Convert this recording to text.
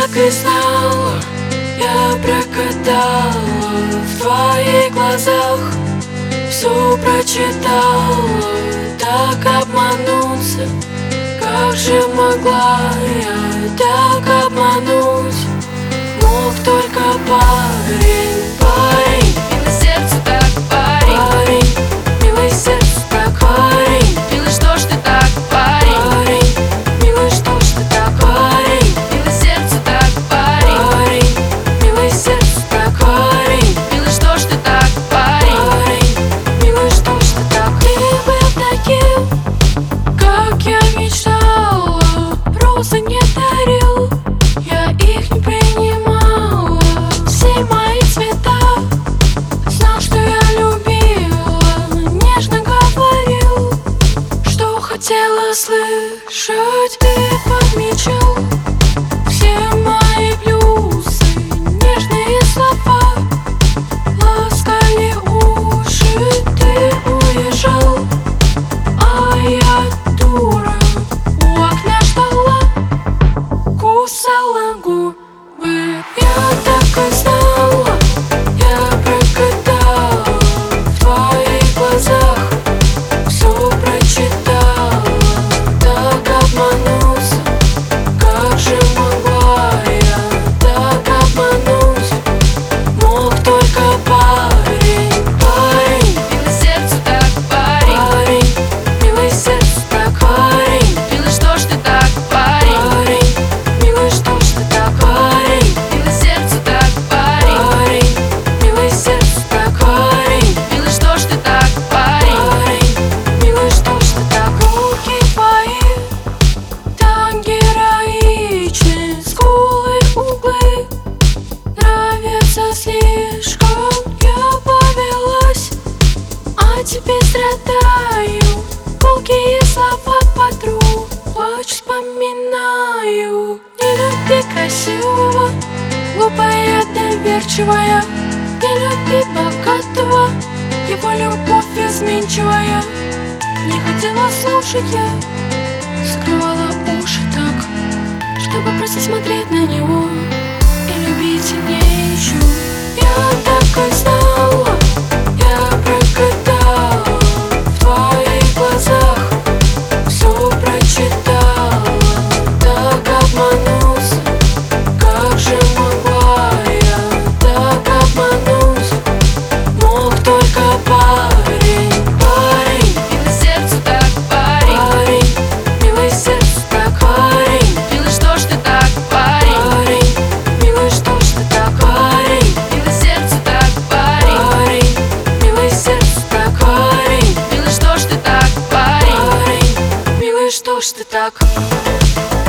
так и знала, я прогадала в твоих глазах, все прочитала, так обмануться. Как же могла я так обмануть? Мог только парень, парень, Милый сердцу так, парень, парень, милый сердцу так, парень, милый, что ж ты так, парень, парень, милый, что ж ты так, парень, милый сердцу так, парень, парень, милый сердцу так, парень, милый, что ж ты так, парень, парень, милый, что ж ты так. Ты был таким, как я мечтала, розы не дарил, я их не принимала, все мои цвета. Знал, что я любила, нежно говорил, что хотела слышать. Ты подмечал все мои плюсы, нежные слова ласкали уши. Ты уезжал, а я дура у окна ждала, кусала губы. Я так и знала, я прогадала в твоих глазах, все прочитала, так обмануться. Как же могла я так обмануть? Мог только парень, парень, милый сердцу так, парень, парень, милый сердцу так, парень, милый, что ж ты так, парень, парень, милый, что ж ты так, парень, милый сердцу так, парень, парень, милый сердцу так, парень, милый, что ж ты так, парень, парень, милый, что ж ты так. Руки твои так героичны, скулы, углы нравятся слишком. Я повелась, а теперь страдаю, колкие слова подруг, плачь, вспоминаю. Не люби красивого, глупая, доверчивая, не люби богатого, его любовь изменчивая. Не хотела слушать я, закрывала уши так, чтобы просто смотреть на него и любить не ищу. Я так и знала, я прогадала в твоих глазах, все прочитала, так обмануться. Как же могла я так обмануть? Мог только парень, парень, милый сердцу так, парень, парень, милый сердцу так, парень, милый, что ж ты так, парень, парень, милый, что ж ты так, парень, милый сердцу так, парень, парень, милый сердцу так, парень, милый, что ж ты так, парень. парень, милый, что ж ты так.